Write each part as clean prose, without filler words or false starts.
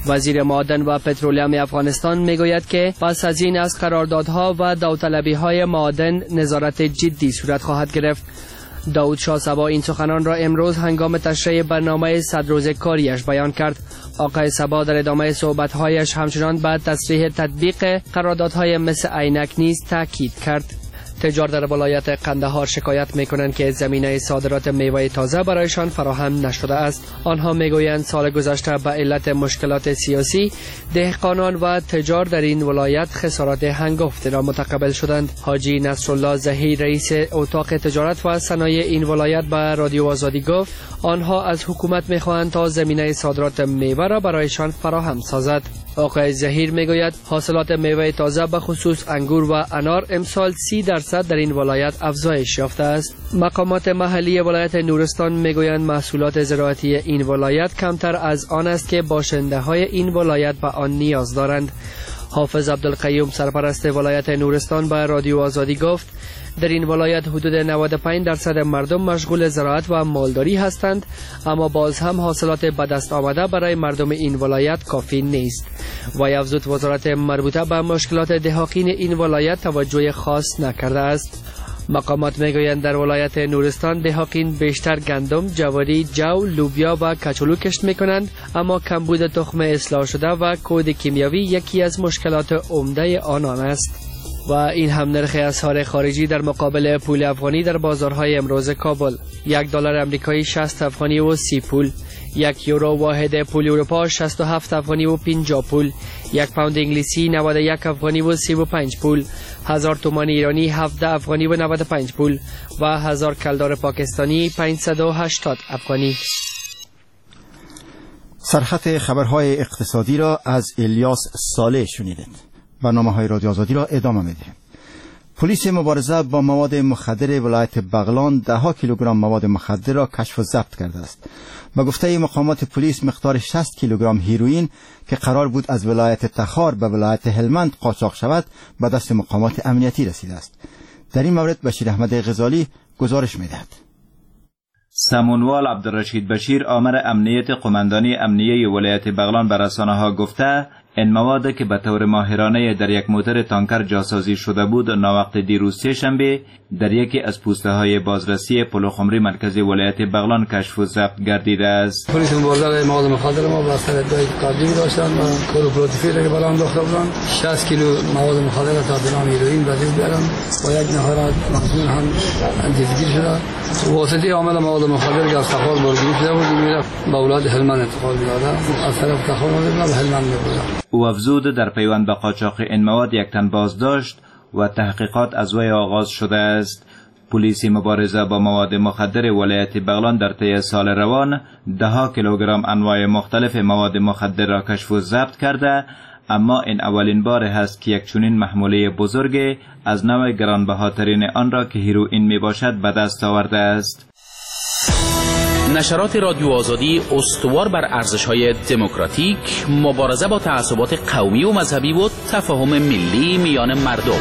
وزیر معادن و پترولیم افغانستان میگوید که پس از این از قراردادها و داوطلبی‌های معادن نظارت جدی صورت خواهد گرفت. داود شاه صبا این سخنان را امروز هنگام تشریح برنامه 100 روزه کاریش بیان کرد. آقای صبا در ادامه صحبت‌هایش همچنان به تصریح تطبیق قراردادهای مثل عینک نیز تاکید کرد. تجار در ولایت قندهار شکایت میکنند که زمینه صادرات میوه تازه برایشان فراهم نشده است. آنها میگویند سال گذشته به علت مشکلات سیاسی دهقانان و تجار در این ولایت خسارات هنگفت را متقبل شدند. حاجی نصرالله ظهیر رئیس اتاق تجارت و صنایع این ولایت به رادیو آزادی گفت آنها از حکومت میخواهند تا زمینه صادرات میوه را برایشان فراهم سازد. آقای ظهیر میگوید حاصلات میوه تازه به خصوص انگور و انار امسال 30% در این ولایت افزایش یافته است. مقامات محلی ولایت نورستان میگویند محصولات زراعتی این ولایت کمتر از آن است که باشنده های این ولایت به آن نیاز دارند. حافظ عبدالقیوم سرپرست ولایت نورستان به رادیو آزادی گفت در این ولایت حدود 95% مردم مشغول زراعت و مالداری هستند، اما باز هم حاصلات به دست آمده برای مردم این ولایت کافی نیست. وی افزود وزارت مربوطه به مشکلات دهقان این ولایت توجه خاص نکرده است. مقامات میگویند در ولایت نورستان دهقان بیشتر گندم، جواری، جو، لوبیا و کچالو کشت میکنند، اما کمبود تخم اصلاح شده و کود کیمیاوی یکی از مشکلات عمده آنان است. و این هم نرخ اسعار خارجی در مقابل پول افغانی در بازارهای امروز کابل: $1 امریکایی 60 افغانی و 30 پول، 1 یورو واحد پول اروپا 67 افغانی و 50 پول، 1 پوند انگلیسی 91 افغانی و 35 پول، 1000 تومان ایرانی 17 افغانی و 95 پول و 1000 کلدار پاکستانی 580 افغانی. سرخط خبرهای اقتصادی را از الیاس صالح شنیدید. برنامه‌های رادیو آزادی را ادامه می‌دهیم. پلیس مبارزه با مواد مخدر ولایت بغلان 10 کیلوگرم مواد مخدر را کشف و ضبط کرده است. به گفته مقامات پلیس مقدار 60 کیلوگرم هیروئین که قرار بود از ولایت تخار به ولایت هلمند قاچاق شود به دست مقامات امنیتی رسیده است. در این مورد بشیر احمد غزالی گزارش می‌دهد. سمونوال عبدالرشید بشیر آمر امنیت قماندانی امنیه ولایت بغلان به رسانه‌ها گفته این مواد که به طور ماهرانه در یک موتر تانکر جاسازی شده بود ناوقت دیروز سه‌شنبه در یکی از پوسته‌های بازرسی پلوخمری مرکزی ولایت بغلان کشف و ضبط گردیده است. پلیس مبارزه مواد مخدر ما با سر ادعای قاضی داشتند و کلوپروتفیل که بالا انداخته بودند 60 کیلو مواد مخدر تا به نام هیروئین به دست بیارن و یک نفر مظنون هم دستگیر شده. واسطه عامل مواد مخدر که از تخار برگیری شده بود میرفت به ولایت هلمند انتقال می‌داد. از طرف تخار به هلمند می‌برد. او افزود در پیوند به قاچاق این مواد یک تن بازداشت و تحقیقات از وی آغاز شده است. پلیس مبارزه با مواد مخدر ولایت بغلان در طی سال روان 10 کیلوگرم انواع مختلف مواد مخدر را کشف و ضبط کرده، اما این اولین بار است که یک چنین محموله بزرگ از نوع گرانبهاترین آن را که هیروئین می باشد به دست آورده است. نشرات رادیو آزادی استوار بر ارزش‌های دموکراتیک، مبارزه با تعصبات قومی و مذهبی و تفاهم ملی میان مردم.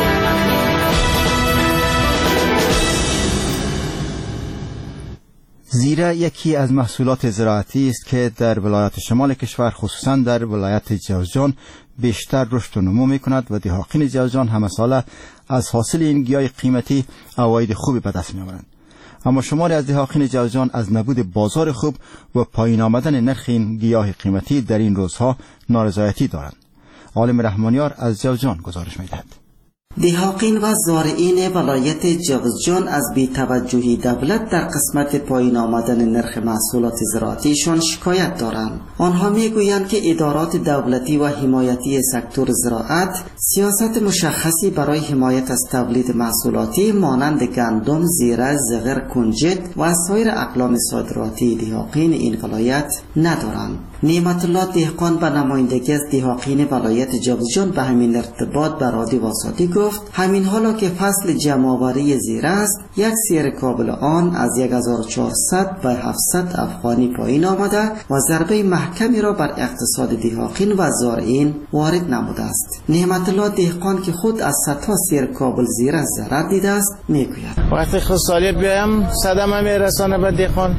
زیره یکی از محصولات زراعتی است که در ولایات شمال کشور خصوصا در ولایت جوزجان بیشتر رشد و نمو می‌کند و دهقان جوزجان همه ساله از حاصل این گیاه قیمتی عواید خوبی به دست می‌آورند. اما شماری از دهقان جوزجان از نبود بازار خوب و پایین آمدن نرخ این گیاه قیمتی در این روزها نارضایتی دارند. عالم رحمانیار از جوزجان گزارش می‌دهد. دهقان و زارعین ولایت جوزجان از بی‌توجهی دولت در قسمت پایین آمدن نرخ محصولات زراعتیشان شکایت دارند. آنها میگویند که ادارات دولتی و حمایتی سکتور زراعت سیاست مشخصی برای حمایت از تولید محصولاتی مانند گندم، زیره، زغر، کنجد و سایر اقلام صادراتی دهقان این ولایت ندارند. نعمت الله دهقان به نمایندگی از دهقان ولایت جوزجان به همین ارتباط به رادیو آزادی گفت همین حالا که فصل جمع‌آوری زیره است، یک سیر کابل آن از 1400 به 700 افغانی پایین آمده و ضربه محکمی را بر اقتصاد دهقان و زارعین وارد نموده است. نعمت الله دهقان که خود از صدها سیر کابل زیره ضرر دیده است میگوید وقتی خود سالی بیایم صدمه میرسانه به دهقان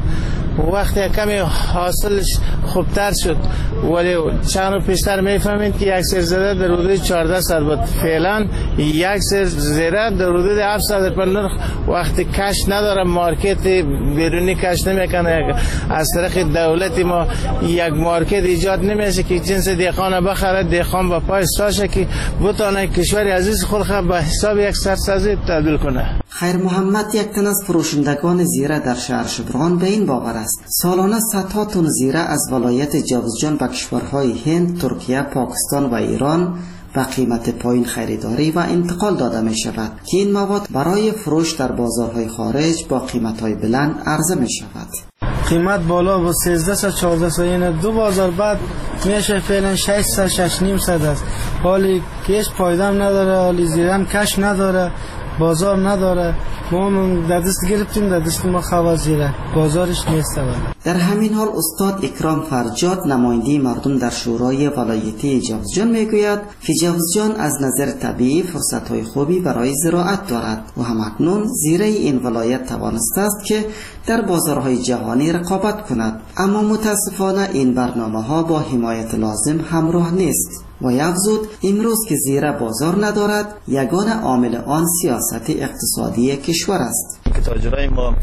وقتی کمی حاصلش خوبتر شد ولی چند رو پیشتر میفهمید که یک سر زده در حدود 1400 بود. فعلا یک سر زده در حدود 700 پر نرخ وقتی کش نداره، مارکت بیرونی کش نمیکنه، از طریق دولت ما یک مارکت ایجاد نمیشه که جنس دیخان بخره، دیخان با پای ساشه که بتونه کشور عزیز خود به حساب یک سرسازی تبدیل کنه. خیر محمد یک تن از فروشندگان زیره در شهر شبرغان به این باور است سالانه صدها تن زیره از ولایت جوزجان به کشورهای هند، ترکیه، پاکستان و ایران با قیمت پایین خریداری و انتقال داده می شود که این مواد برای فروش در بازارهای خارج با قیمت‌های بلند عرضه می شود. قیمت بالا با 1300-1400 این دو بازار بعد میشه فعلا 600-6,500 است. حالی کش پایدام نداره، حالی زیرم کش نداره، بازار نداره. ما در دست گرفتیم، در دست ما خوازیره، بازارش نیست. در همین حال استاد اکرام فرجاد نماینده مردم در شورای ولایتی جوزجان میگوید که جوزجان از نظر طبیعی فرصت‌های خوبی برای زراعت دارد و همکنون زیره این ولایت توانسته است که در بازارهای جهانی رقابت کند، اما متاسفانه این برنامه‌ها با حمایت لازم همراه نیست. و افزود امروز که زیره بازار ندارد یگانه عامل آن سیاست اقتصادی کشور است. تاجرای ما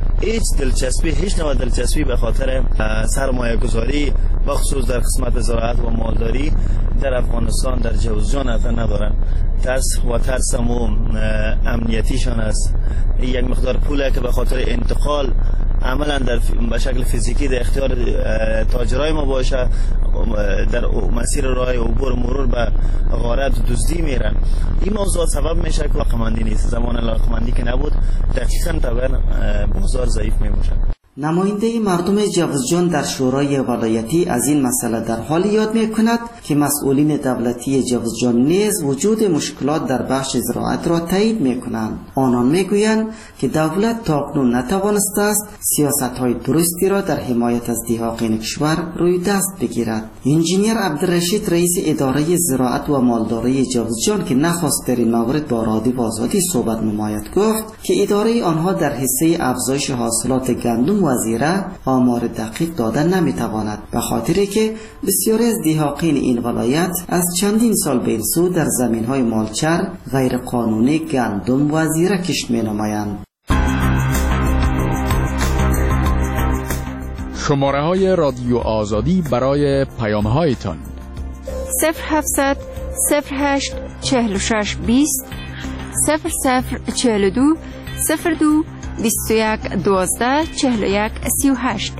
هیچ نوع دلچسبی به خاطر سرمایه گذاری بخصوص در قسمت زراعت و مالداری در افغانستان در جوزجان ندارن. ترس امنیتیشان است. یک مقدار پوله که به خاطر انتقال عملا به شکل فیزیکی در اختیار تاجرای ما باشه، در مسیر راه عبور مرور به غارت و دزدی میرن. این موضوع سبب میشه که علاقمندی نیست. زمان علاقمندی که نبود دقیقاً طبعا بازار ضعیف میموشه. نماینده مردم جوزجان در شورای ولایتی از این مسئله در حال یاد میکند که مسئولین دولتی جوزجان نیز وجود مشکلات در بخش زراعت را تایید میکنند. آنان میگویند که دولت تاکنون نتوانسته است سیاست‌های درستی را در حمایت از دیهاقین کشور روی دست بگیرد. انجینیر عبدالرشید رئیس اداره زراعت و مالداری جوزجان که نخواست در این مورد با رادیو آزادی صحبت نماید گفت که اداره آنها در حصه افزایش حاصلات گندم و زیره آمار دقیق دادن نمیتواند، به خاطری که بسیاری از دیهاقین این ولایت از چندین سال به این سو در زمین‌های مالچر غیر قانونی گندم و زیره کشت می‌نمایند. شماره‌های رادیو آزادی برای پیام‌هایتان 0700 08 46 20 0042 02 21 12 41 38.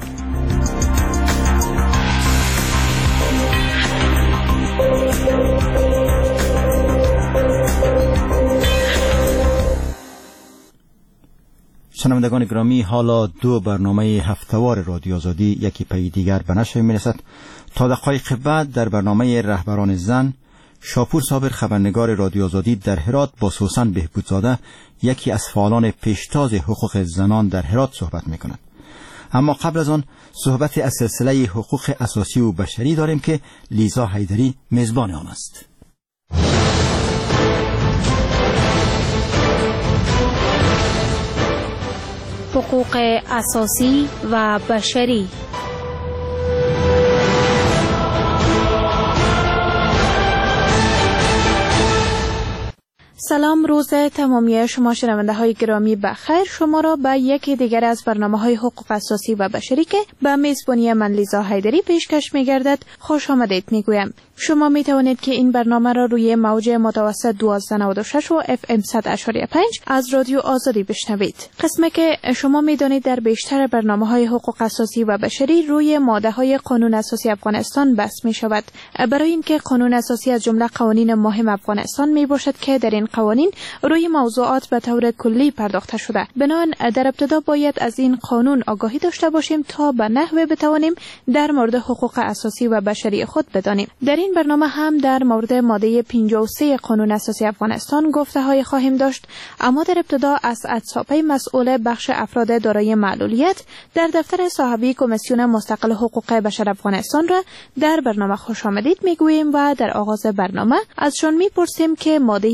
شنوندگان گرامی، حالا دو برنامه هفتهوار رادیو آزادی یکی پی دیگر به نشر میرسد. تا دقایق بعد در برنامه رهبران زن شاپور صابر خبرنگار رادیو آزادی در هرات با سوسن بهبودزاده یکی از فعالان پیشتاز حقوق زنان در هرات صحبت میکند. اما قبل از آن صحبت از سلسله حقوق اساسی و بشری داریم که لیزا حیدری میزبان آن است. حقوق اساسی و بشری. سلام، روز تمامی شما شنونده های گرامی بخیر. شما را به یکی دیگر از برنامه های حقوق اساسی و بشری که به میزبانی من لیزا حیدری پیشکش می گردد خوش آمدید می گویم. شما می توانید که این برنامه را روی موج متوسط 1296 و FM 100.5 از رادیو آزادی بشنوید. قسمه که شما می دانید در بیشتر برنامه های حقوق اساسی و بشری روی ماده های قانون اساسی افغانستان بحث می شود. برای اینکه قانون اساسی از جمله قوانین مهم افغانستان می باشد که در این قوانین روی موضوعات به طور کلی پرداخته شده. بنابراین در ابتدا باید از این قانون آگاهی داشته باشیم تا به نحوی بتوانیم در مورد حقوق اساسی و بشری خود بدانیم. در این برنامه هم در مورد ماده 53 قانون اساسی افغانستان گفته‌های خواهیم داشت، اما در ابتدا از اتساپی مسئول بخش افراد دارای معلولیت در دفتر صاحبی کمیسیون مستقل حقوق بشر افغانستان را در برنامه خوش آمدید میگوییم و در آغاز برنامه ازشان میپرسیم که ماده 53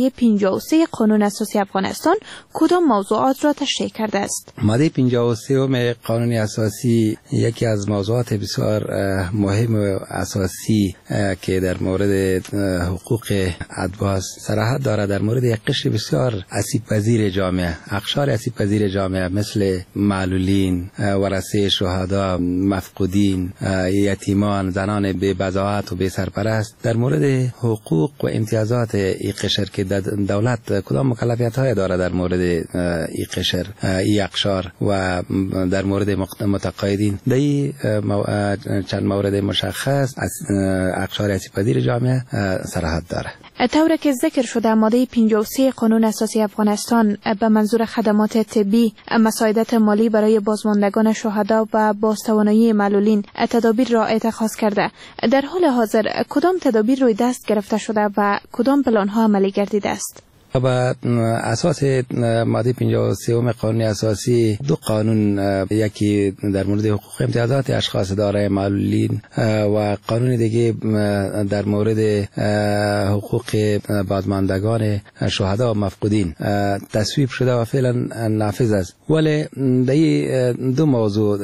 53 قانون اساسی افغانستان کدام موضوعات را تشریح کرده است؟ ماده 53 قانون اساسی یکی از موضوعات بسیار مهم و اساسی که در مورد حقوق ادواز صراحت دارد در مورد یک قشر بسیار آسیب‌پذیر جامعه، اقشار آسیب‌پذیر جامعه مثل معلولین، ورثه شهدا، مفقودین، یتیمان، زنان بی بضاعت و بی سرپرست، در مورد حقوق و امتیازات این قشر که دولت کدام مکلفیت‌های دارد در مورد این قشر، این اقشار و در مورد متقاعدین، در چند مورد مشخص از اقشار آسیب‌پذیر جامعه صراحت دارد. طور که ذکر شده ماده 53 قانون اساسی افغانستان به منظور خدمات طبی، مساعدت مالی برای بازماندگان شهدا و بازتوانایی معلولین تدابیر را اتخاذ کرده. در حال حاضر کدام تدابیر روی دست گرفته شده و کدام پلان‌ها عملی گردیده است؟ و اساس ماده 53 قانون اساسی دو قانون، یکی در مورد حقوق امتیازات اشخاص دارای معلولین و قانون دیگه در مورد حقوق بازماندگان شهدا و مفقودین تصویب شده و فعلا نافذ است. ولی در دو موضوع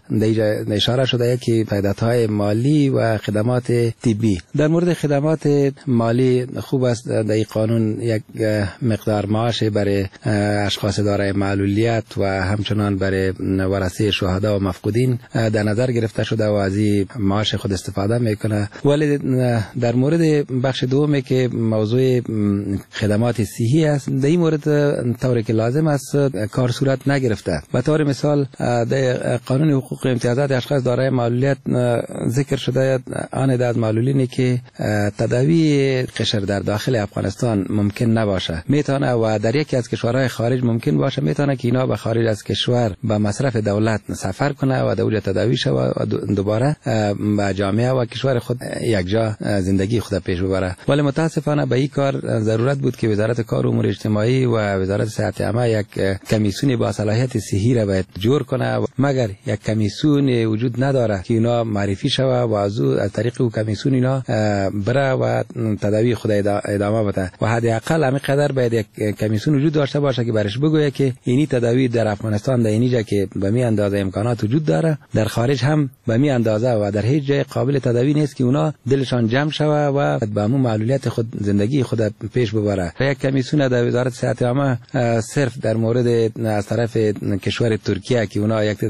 در اشاره شده، یکی پیداتهای مالی و خدمات طبی. در مورد خدمات مالی خوب است در قانون یک مقدار معاش برای اشخاص دارای معلولیت و همچنان برای ورثه شهدا و مفقودین در نظر گرفته شده و از این معاش خود استفاده میکنه. ولی در مورد بخش دومی که موضوع خدمات صحی است، در این مورد طوری که لازم است کار صورت نگرفته. به طور مثال در قانون حقوق امتیازات اشخاص دارای معلولیت ذکر شده آن عدد معلولینی که تداوی قشر در داخل افغانستان ممکن نباشه میتونه و در یکی از کشورهای خارج ممکن باشه، میتونه که اینا به خارج از کشور به مصرف دولت سفر کنه و در اونجا تداوی شه و دوباره به جامعه و کشور خود یک جا زندگی خود پیش ببره. ولی متاسفانه به این کار ضرورت بود که وزارت کار و امور اجتماعی و وزارت صحت عامه یک کمیسیون با صلاحیت صحی را باید جور کنه، مگر یک کمیسیون وجود نداره که اینا معرفی شوه و از طریق اون کمیسیون اینا بره و تداوی خود ادامه بده. و حداقل همین قدر باید یک کمیسیون وجود داشته باشه که برش بگویه که اینی تداوی در افغانستان در اینجا که به می اندازه امکانات وجود داره، در خارج هم به می اندازه و در هیچ جای قابل تداوی نیست که اونا دلشان جمع شوه و به همون معلولیت خود زندگی خود پیش ببره. یک کمیسیون در وزارت صحت عامه صرف در مورد از طرف کشور ترکیه که اونا یک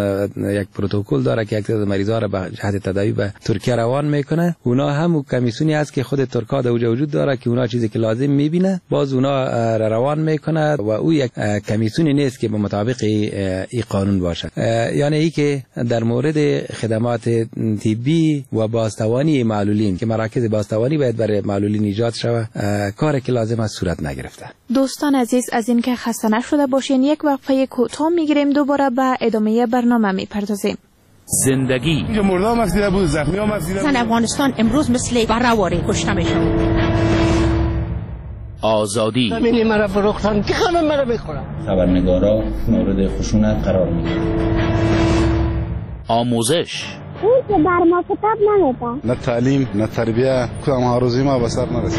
پروتکل داره که یک تعداد مریضا را به جهت تداوی به ترکیه روان میکنه، اونا هم کمیسیونی است که خود ترکا در اونجا وجود داره که اونا چیزی که لازم میبینه باز اونا روان میکنه و او یک کمیسیونی نیست که به مطابق این قانون باشه. یعنی ای که در مورد خدمات طبی و بازتوانی معلولین که مراکز بازتوانی باید برای معلولین ایجاد شود، کاری که لازم است صورت نگرفته. دوستان عزیز، از این که خسته نشده باشین یک وقفه کوتاه میگیریم، دوباره به ادامه برنامه میپردازیم. زندگی مردم مسیده بود، زخمی هم مسیده بود. افغانستان امروز مثل برهواری کشته میشن. آزادی همینی مرا فروختن که همه مرا بخورن. خبرنگارا مورد خشونت قرار میگیرن. آموزش اون که بر ما کتاب نمیده، نه تعلیم نه تربیه، کدام آرزوی ما به سر نرسید.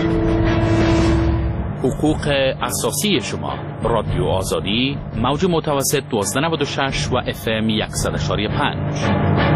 حقوق اساسی شما. رادیو آزادی، موج متوسط 1296 و FM 100.5.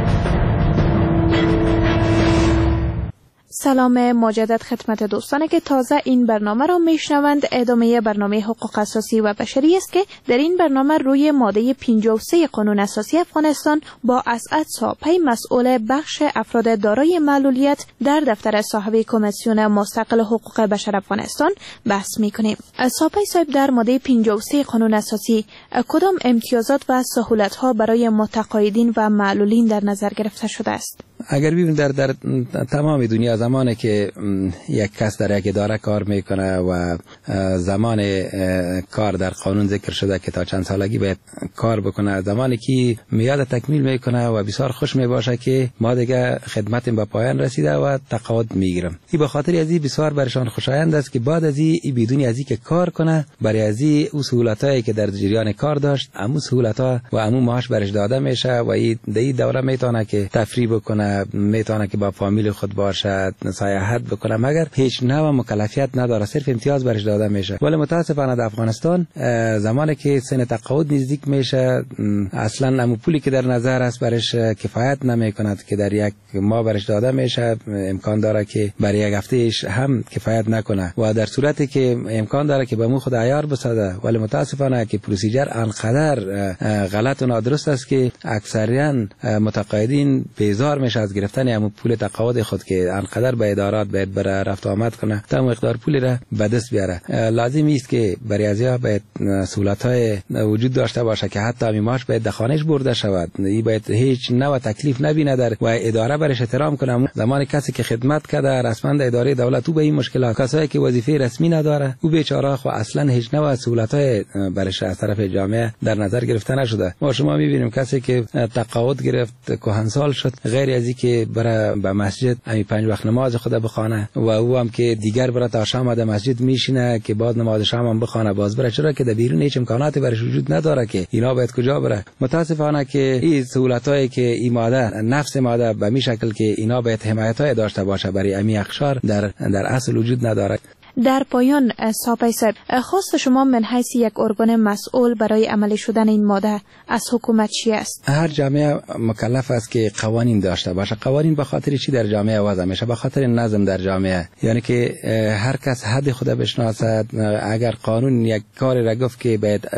سلام مجدد خدمت دوستانی که تازه این برنامه را میشنوند. ادامه برنامه حقوق اساسی و بشری است که در این برنامه روی ماده 53 قانون اساسی افغانستان با اسعد صاحبی مسئول بخش افراد دارای معلولیت در دفتر صاحب کمیسیون مستقل حقوق بشر افغانستان بحث میکنیم. صاحبی صاحب، در ماده 53 قانون اساسی کدام امتیازات و سهولت ها برای متقاعدین و معلولین در نظر گرفته شده است؟ اگر ببینیم در تمام دنیا زمانی که یک کس در یک اداره کار میکنه و زمان کار در قانون ذکر شده که تا چند سالگی باید کار بکنه، زمانی که میاد تکمیل میکنه و بسیار خوش میباشه که ما دیگه خدمتیم به پایان رسیده و تقاعد میگیرم. این به خاطر از این بسیار برشان خوشایند است که بعد از این بدون از که کار کنه، برای از این سهولتایی که در جریان کار داشت، امو سهولت‌ها و امو معاش برش داده میشه و این دوره میتونه که تفریح بکنه بکنه، میتونه که با فامیل خود باشه، سیاحت بکنه، مگر هیچ نوع مکلفیت نداره، صرف امتیاز برش داده میشه. ولی متاسفانه در افغانستان زمانی که سن تقاعد نزدیک میشه اصلا همون پولی که در نظر است برش کفایت نمیکند که در یک ماه برش داده میشه، امکان داره که برای یک هفتهش هم کفایت نکنه و در صورتی که امکان داره که به مو خود عیار بسازه. ولی متاسفانه که پروسیجر انقدر غلط و نادرست است که اکثریاً متقاعدین بیزار میشه از گرفتن همون پول تقاعد خود که انقدر به ادارات باید بره رفت آمد کنه تا مقدار پولی را به دست بیاره. لازم است که برای ازیا باید سهولت‌های وجود داشته باشه که حتی میماش باید در خانه‌اش برده شود، این باید هیچ نوع تکلیف نبینه در و اداره برش احترام کنه. زمان کسی که خدمت کرده رسما در اداره دولت او به این مشکلات، کسایی که وظیفه رسمی نداره او بیچاره خو اصلا هیچ نوع سهولت‌های برش از طرف جامعه در نظر گرفته نشده. ما شما می‌بینیم کسی که تقاعد گرفت کهنسال شد، غیر از اینکه بره به مسجد همین 5 وقت نماز خود بخونه و او هم که دیگر بره تا شام در مسجد میشینه که بعد نماز شام هم بخونه باز بره، چرا که در بیرون هیچ امکاناتی برش وجود نداره که اینا باید کجا بره. متاسفانه که این سهولتایی که این ماده نفس ماده به می شکل که اینا باید حمایتای داشته باشه برای امی اقشار در اصل وجود نداره. در پایان ساپای صاحب، خواست شما من حیث یک ارگان مسئول برای عملی شدن این ماده از حکومت چی است؟ هر جامعه مکلف است که قوانین داشته باشه. قوانین به خاطر چی در جامعه وضع میشه؟ به خاطر نظم در جامعه، یعنی که هر کس حد خود بشناسد. اگر قانون یک کاری را گفت که باید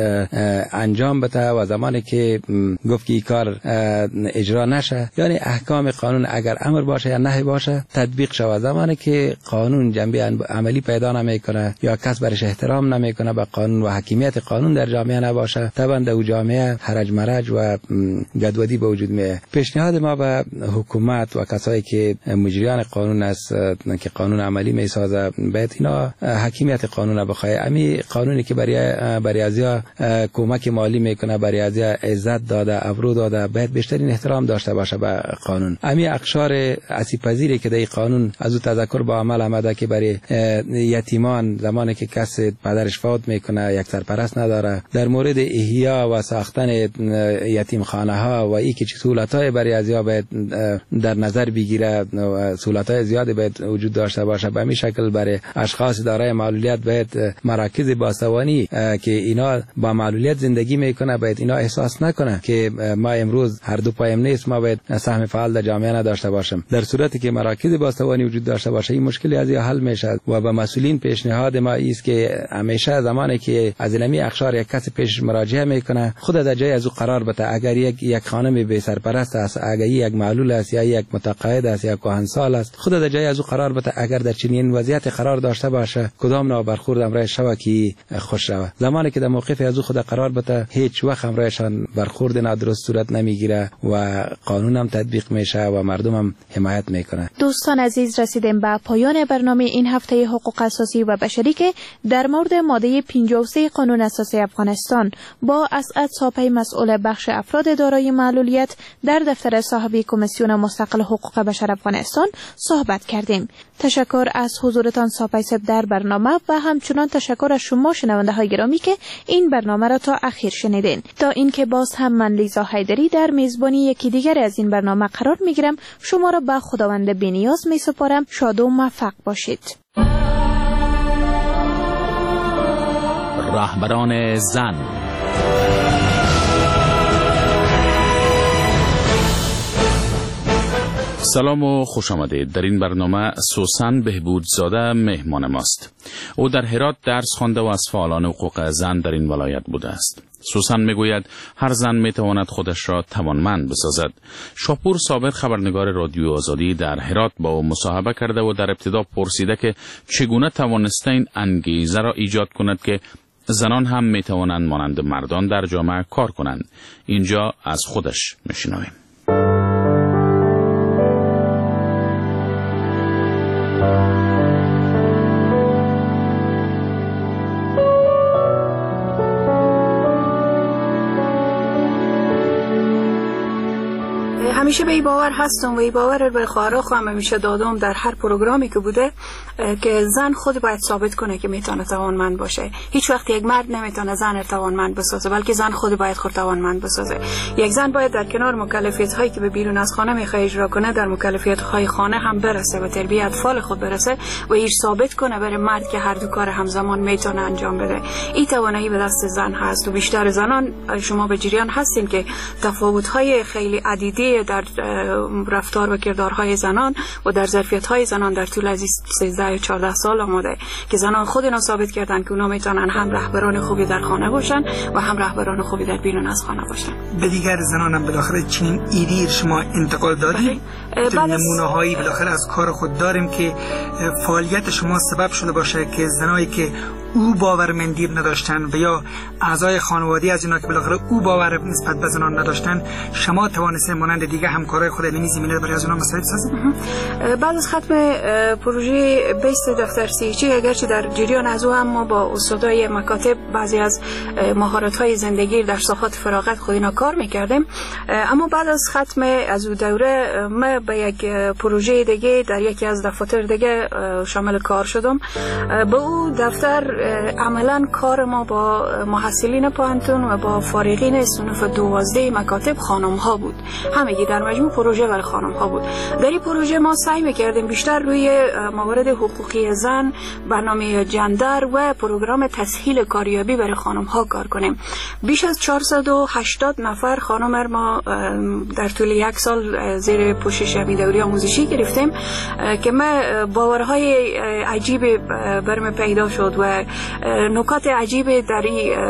انجام بده و زمانی که گفت که این کار اجرا نشه، یعنی احکام قانون اگر امر باشه یا نهی باشه تطبیق شود. زمانی که قانون جنبه عملی پیدا نمیکنه یا کس برش احترام نمیکنه به قانون و حکیمیت قانون در جامعه نباشه، طبعا در جامعه هرج مرج و گدودی به وجود میاد. پیشنهاد ما به حکومت و کسایی که مجریان قانون است که قانون عملی میسازه، باید اینا حکیمیت قانون بخواه. امی قانونی که برای ازیا کمک مالی میکنه، برای ازیا عزت داده، ابرو داده، باید بیشترین احترام داشته باشه به قانون. امی اقشار اسیب پذیری که در قانون از او تذکر با عمل آمده که برای یتیمان زمانی که کس پدرش فوت میکنه یک سرپرست نداره، در مورد احیا و ساختن یتیم خانه ها و این که سهولت‌های برای ازیا باید در نظر بگیره، سهولت‌های زیادی باید وجود داشته باشه. به همین شکل برای اشخاص دارای معلولیت باید مراکز بازسوانی که اینا با معلولیت زندگی میکنه باید اینا احساس نکنه که ما امروز هر دو پایم نیست، ما باید سهم فعال در جامعه نداشته باشیم. در صورتی که مراکز بازسوانی وجود داشته باشه این مشکلی از حل میشه. و به مسئولین پیشنهاد ما است که همیشه زمانی که از اینمی اقشار یک کس پیش مراجعه میکنه خود در جای از او قرار بده. اگر یک خانم بی سرپرست است، اگر یک معلول است یا یک متقاعد است یا کهنسال است، خود در جای از او قرار بده. اگر در چنین وضعیت قرار داشته باشه کدام نوع برخورد امرای شوه که خوش شوه. زمانی که در موقف از او خود قرار بده هیچ وقت امرایشان برخورد نادرست صورت نمیگیره و قانون هم تطبیق میشه و مردم هم حمایت میکنه. دوستان عزیز، رسیدیم به پایان برنامه این هفته حقوق اساسی و بشری که در مورد ماده 53 قانون اساسی افغانستان با اسعد ساپی مسئول بخش افراد دارای معلولیت در دفتر صاحبی کمیسیون مستقل حقوق بشر افغانستان صحبت کردیم. تشکر از حضورتان ساپی صاحب در برنامه و همچنان تشکر از شما شنونده های گرامی که این برنامه را تا اخیر شنیدین. تا اینکه باز هم من لیزا حیدری در میزبانی یکی دیگر از این برنامه قرار میگیرم، شما را به خداوند بی‌نیاز میسپارم. شاد و موفق باشید. رهبران زن. سلام و خوش آمدید. در این برنامه سوسن بهبودزاده مهمان ماست. او در هرات درس خوانده و از فعالان حقوق زن در این ولایت بوده است. سوسن میگوید هر زن میتواند خودش را توانمند بسازد. شاپور صابر خبرنگار رادیو آزادی در هرات با او مصاحبه کرده و در ابتدا پرسیده که چگونه توانسته این انگیزه را ایجاد کند که زنان هم میتوانند مانند مردان در جامعه کار کنند. اینجا از خودش میشنویم. همیشه به این باور هستم و این باور به خواهرها خواهم همیشه دادم در هر پروگرامی که بوده که زن خود باید ثابت کنه که میتونه توانمند باشه. هیچ وقت یک مرد نمیتونه زن رو توانمند بسازه، بلکه زن خود باید خود توانمند بسازه. یک زن باید در کنار مکلفیت هایی که به بیرون از خانه میخواد اجرا کنه در مکلفیت های خانه هم برسه و تربیت اطفال خود برسه و این ثابت کنه برای مرد که هر دو کار همزمان میتونه انجام بده. این توانایی به دست زن هست و بیشتر زنان شما به جریان هستین که تفاوت های خیلی عدیدی در رفتار و کردارهای زنان و در ظرفیت‌های زنان در طول از 13 یا 14 سال آمده که زنان خود اینا ثابت کردن که اونا میتونن هم رهبران خوبی در خانه باشن و هم رهبران خوبی در بیرون از خانه باشن. به دیگر زنان هم بالاخره چنین ایدی شما انتقال دادید؟ نمونه‌هایی بالاخره از کار خود داریم که فعالیت شما سبب شده باشه که زنایی که او باورمندی نداشتن و یا اعضای خانواده از اینا که بالاخره او باور نسبت به زنان نداشتن، شما توانستید مانند دیگه همکارای خود علمی زمینه برای از اونها مساعد سازید؟ بعد از ختم پروژه بیست دفتر سیچی، اگرچه در جریان از او هم ما با استادای مکاتب بعضی از مهارت‌های زندگی در ساحات فراغت خود اینا کار می‌کردیم، اما بعد از ختم از او دوره ما به یک پروژه دیگه در یکی از دفاتر دیگه شامل کار شدم. به او دفتر عملا کار ما با محصلین پانتون و با فارغین صنف 12 مکاتب خانم ها بود. همگی در مجموع پروژه برای خانم ها بود. در این پروژه ما سعی می‌کردیم بیشتر روی موارد حقوقی زن، برنامه جندر و پروگرام تسهیل کاریابی برای خانم ها کار کنیم. بیش از 480 نفر خانم ما در طول یک سال زیر پوشش دوره آموزشی گرفتیم که ما باورهای عجیب برام پیدا شد و نکات عجیب در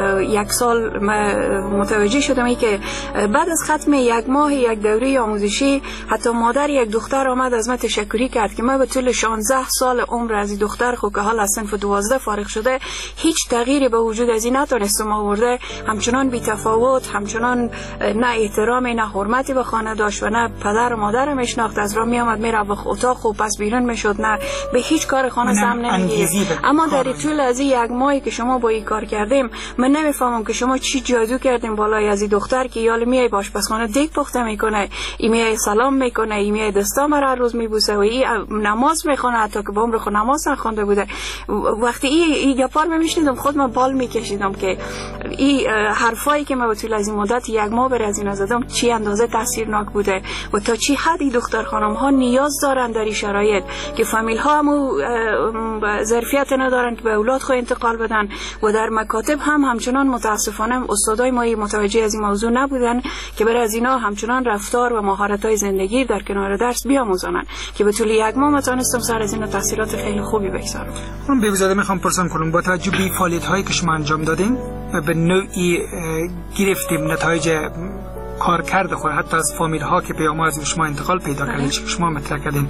یک سال ما متوجه شدم که بعد از ختم یک ماه یک دوره آموزشی حتی مادر یک دختر آمد از من تشکری کرد که ما به طول 16 سال عمر از این دختر خود که حال از صنف 12 فارغ شده هیچ تغییری به وجود از این نتونستم آورده، همچنان بی تفاوت، همچنان نه احترامی نه حرمتی به خانه داشت و نه پدر و مادر میشناخت، از راه می آمد میره به اتاق و پس بیرون میشد، نه به هیچ کار خانه سم نمیگیره. اما در طول از یک ماهی که شما با این کار کردیم من نمیفهمم که شما چی جادو کردیم بالای از این دختر که یال میای باش پس خانه دیگ پخته میکنه، این میای سلام میکنه، این میای دستا هر روز میبوسه و این نماز میخونه حتی که با عمر خود نماز نخونده بوده. وقتی این گپار میشنیدم خود من بال میکشیدم که این حرفایی که من طول از این مدت یک ماه بر از این زدم چی اندازه تاثیرناک بوده و تا چی حد این دختر خانم ها نیاز دارن در این شرایط که فامیل ها هم ظرفیت ندارن که به اولاد خود انتقال بدن و در مکاتب هم همچنان متاسفانه استادای ما متوجه از این موضوع نبودن که برای از اینا همچنان رفتار و مهارت‌های زندگی در کنار درس بیاموزونن که به طول یک ماه متونستم سر از اینا تاثیرات خیلی خوبی بگذارم. من بی‌وزاده میخوام پرسان کنم با توجه به فعالیت‌هایی که شما انجام دادین و به نوعی گرفتیم نتایج کارکرد خود حتی از فامیل ها که پیام از شما انتقال پیدا کردن شما مطرح کردین،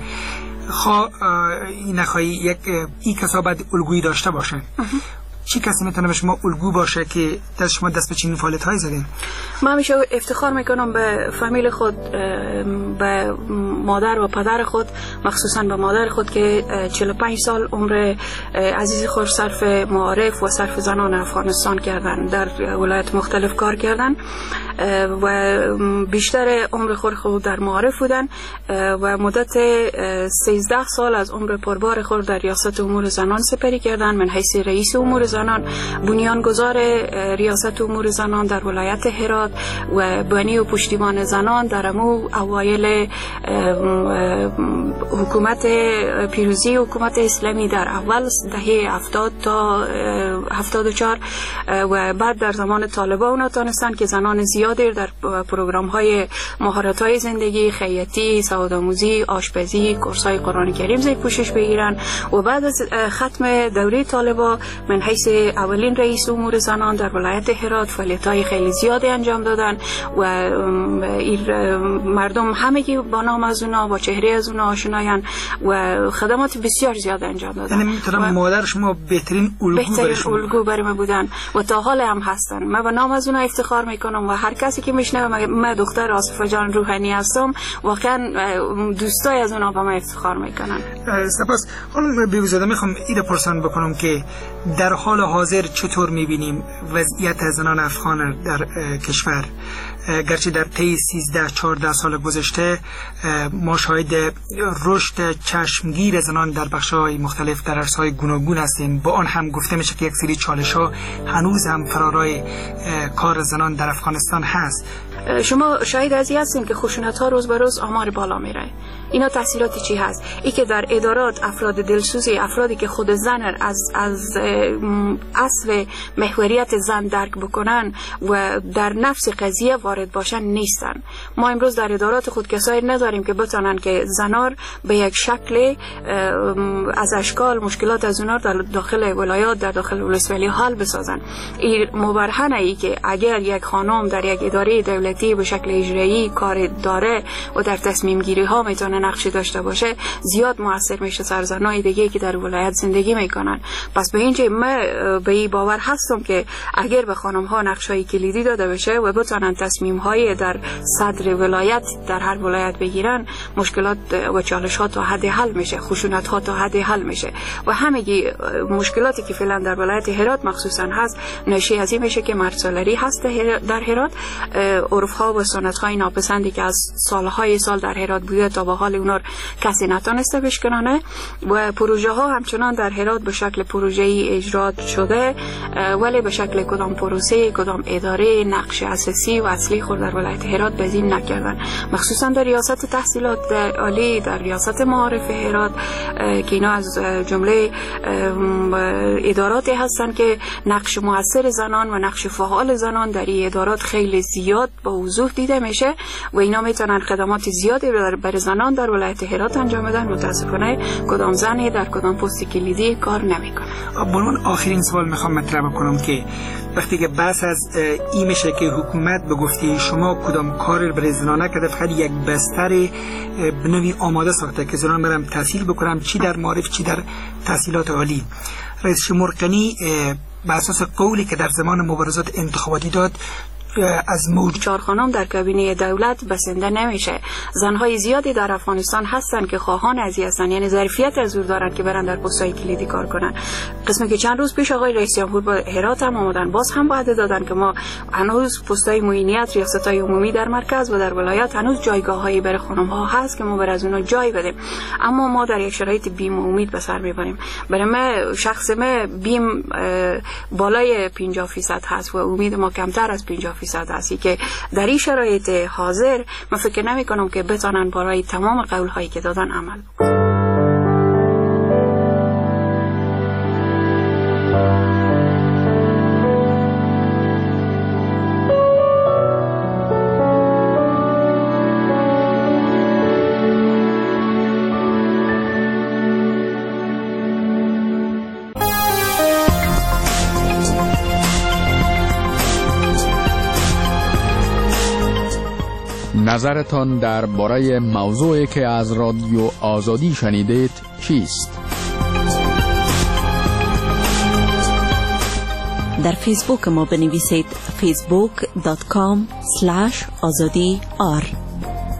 این نخواهی یک ای کسا باید الگویی داشته باشه. چی کسی میتونه به شما الگو باشه که شما دست به چنین فعالیت‌های زدین؟ من همیشه افتخار میکنم به فامیل خود، به مادر و پدر خود، مخصوصا به مادر خود که 45 سال عمر عزیز خود صرف معارف و صرف زنان افغانستان کردن، در ولایت مختلف کار کردن و بیشتر عمر خود در معارف بودن و مدت 13 سال از عمر پربار خود در ریاست امور زنان سپری کردن. من حیث رئیس امور زنان، بنیانگذار ریاست امور زنان در ولایت هرات و بانی و پشتیبان زنان در امو اوایل حکومت پیروزی حکومت اسلامی در اول دهه 70 تا 74 و بعد در زمان طالبان تونستن که زنان زیادی در پروگرام های مهارت های زندگی، خیاطی، سوادآموزی، آشپزی، کورس های قرآن کریم زیر پوشش بگیرن و بعد از ختم دوره طالبان من حیث اولین رئیس امور زنان در ولایت هرات فعالیت‌های خیلی زیادی انجام دادن و مردم همگی با نام از اونا با چهره از اونا آشنایان و خدمات بسیار زیاد انجام دادن. یعنی میتونم مادر شما بهترین الگو برای من بودن و تا حال هم هستن. من با نام از اونا افتخار میکنم و هر کسی که میشنوه من دختر آصفه جان روحانی هستم واقعا دوستای از اونا با من افتخار میکنن. سپاس. خانم بی‌وزاده میخوام اینو پرسان بکنم که در حال حاضر چطور میبینیم وضعیت زنان افغان در کشور؟ گرچه در طی 13-14 سال گذشته ما شاهد رشد چشمگیر زنان در بخش‌های مختلف در عرصه‌های گوناگون هستیم، با آن هم گفته میشه که یک سری چالش‌ها هنوز هم فرارای کار زنان در افغانستان هست. شما شاهد از این هستین که خشونت‌ها روز به روز آمار بالا میره. اینا تاثیرات چی هست؟ ای که در ادارات افراد دلسوزی، افرادی که خود زن از اصل محوریت زن درک بکنن و در نفس قضیه وارد باشن نیستن. ما امروز در ادارات خود کسایی نداریم که بتونن که زنار به یک شکل از اشکال مشکلات از اونها در داخل ولایات، در داخل ولسوالی حل بسازن. این مبرهنه ای که اگر یک خانم در یک اداره دولتی به شکل اجرایی کار داره و در تصمیم گیری ها میتونه نقشی داشته باشه، زیاد موثر میشه سر زنای دیگه که در ولایت زندگی میکنن. پس به اینجا من به این باور هستم که اگر به خانم ها نقشای کلیدی داده بشه و بتونن تصمیم های در صدر ولایت در هر ولایت بگیرن، مشکلات و چالش ها تا حد حل میشه، خشونت ها تا حد حل میشه و همگی مشکلاتی که فعلا در ولایت هرات مخصوصا هست ناشی از این میشه که مردسالاری هست در هرات. عرف ها و سنت های ناپسندی که از سالهای سال در هرات بوده تا به حال اونا کسی نتونسته بشکنانه و پروژه ها همچنان در هرات به شکل پروژه‌ای اجرا شده، ولی به شکل کدام پروسه، کدام اداره نقش اساسی و اصلی خود در ولایت هرات بزین نکردن. مخصوصا در ریاست تحصیلات عالی، در ریاست معارف هرات که اینا از جمله اداراتی هستن که نقش موثر زنان و نقش فعال زنان در این ادارات خیلی زیاد با وضوح دیده میشه و اینا میتونن خدمات زیادی برای زنان در ولایت هرات انجام بدن. متاسفانه کدام زنی در کدام پست کلیدی کار نمیکنه. من آخرین سوال میخوام مطرح کنم که وقتی که بحث از این میشه که حکومت به گفته شما کدام کار برای زنان نکرده، فقط یک بستر به نوعی آماده ساخته که زنان برم تحصیل بکنم، چی در معارف چی در تحصیلات عالی. رئیس جمهور غنی بر اساس قولی که در زمان مبارزات انتخاباتی داد از چهار خانم در کابینه دولت بسنده نمیشه. زنهای زیادی در افغانستان هستن که خواهان ازی هستن، یعنی ظرفیت از او دارن که برن در پست‌های کلیدی کار کنن. قسمی که چند روز پیش آقای رئیس جمهور با هرات هم آمدن، باز هم وعده دادن که ما هنوز پست‌های معینیت، ریاست‌های عمومی در مرکز و در ولایات هنوز جایگاه‌هایی برای خانم‌ها هست که ما بر از اونها جای بدیم. اما ما در یک شرایط بیم و امید به سر میبریم. برای من شخص من بیم بالای 50% هست و امید ما کمتر از 50% هستی که در این شرایط حاضر من فکر نمی کنم که بتانن برای تمام قول هایی که دادن عمل بکنن. نظرتان درباره موضوعی که از رادیو آزادی شنیدید چیست؟ در فیسبوک ما بنویسید facebook.com/azadi